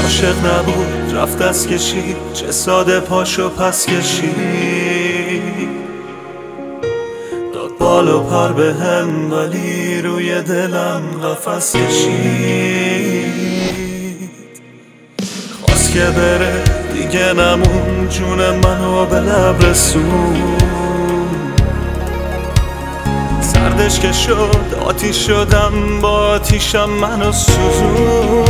عاشق نبود رفت دست کشید، چه ساده پاشو پس کشید. داد بال و پر به هم ولی روی دلم قفس کشید. خواست که بره دیگه نمون، جون منو به لب رسون. سردش که شد آتیش شدم، با آتیشم منو سوزون.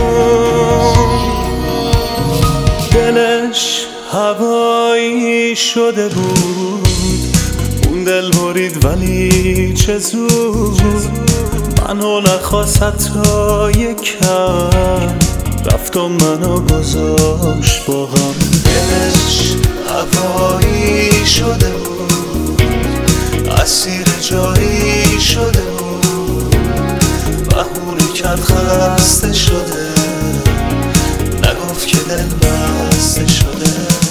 دلش هوایی شده بود، اون دل برید ولی چه زود. منو نخواست حتی یکم، رفت و منو گذاشت با غم. دلش هوایی شده بود، اسیر جایی شده بود. بهونه کرد خسته شده، نگفت که دل بسته شده.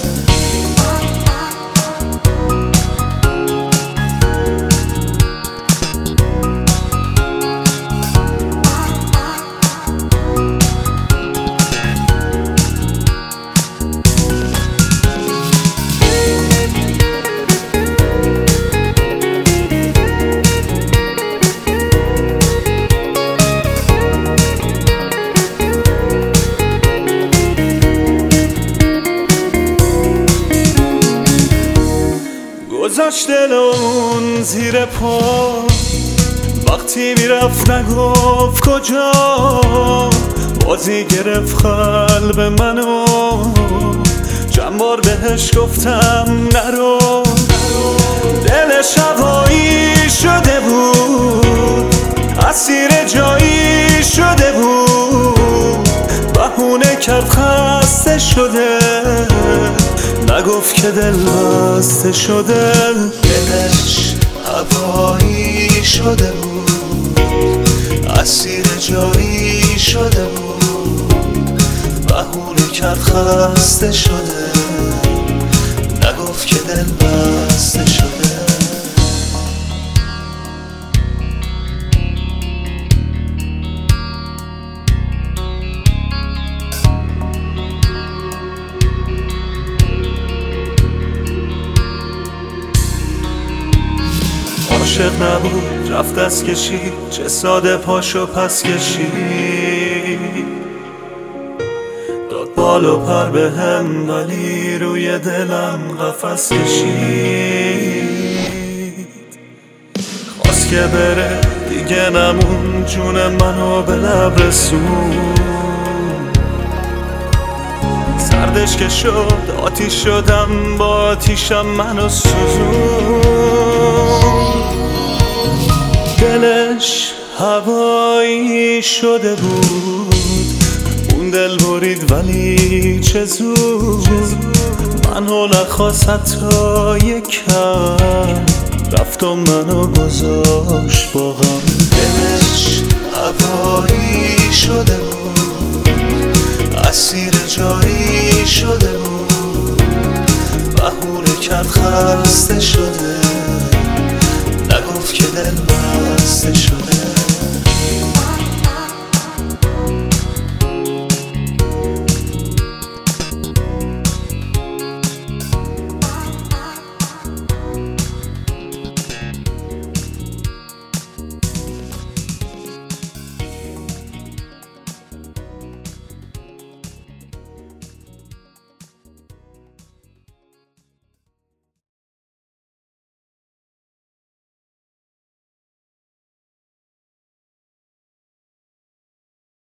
گذاشت دلمون زیر پا، وقتی میرفت نگفت کجا. بازی گرفت قلب منو، چند بار بهش گفتم نرو. دلش هوایی شده بود، اسیر جایی شده بود. بهونه کرد خسته شده، نگفت که دل بسته شده. دلش هوایی شده بود، اسیر جایی شده بود. بهونه کرد خسته شده، نگفت که دل بسته شده. عاشق نبود رفت دست کشید، چه ساده پاشو پس کشید. داد بال و پر به هم ولی روی دلم قفس کشید. خواست که بره دیگه نمون، جون منو به لب رسون. سردش که شد آتیش شدم، با آتیشم منو سوزون. دلش هوایی شده بود، اون دل برید ولی چه زود. منو نخواست حتی یکم، رفت و منو گذاشت با غم. دلش هوایی شده بود، اسیر جایی شده بود. بهونه کرد خسته شده،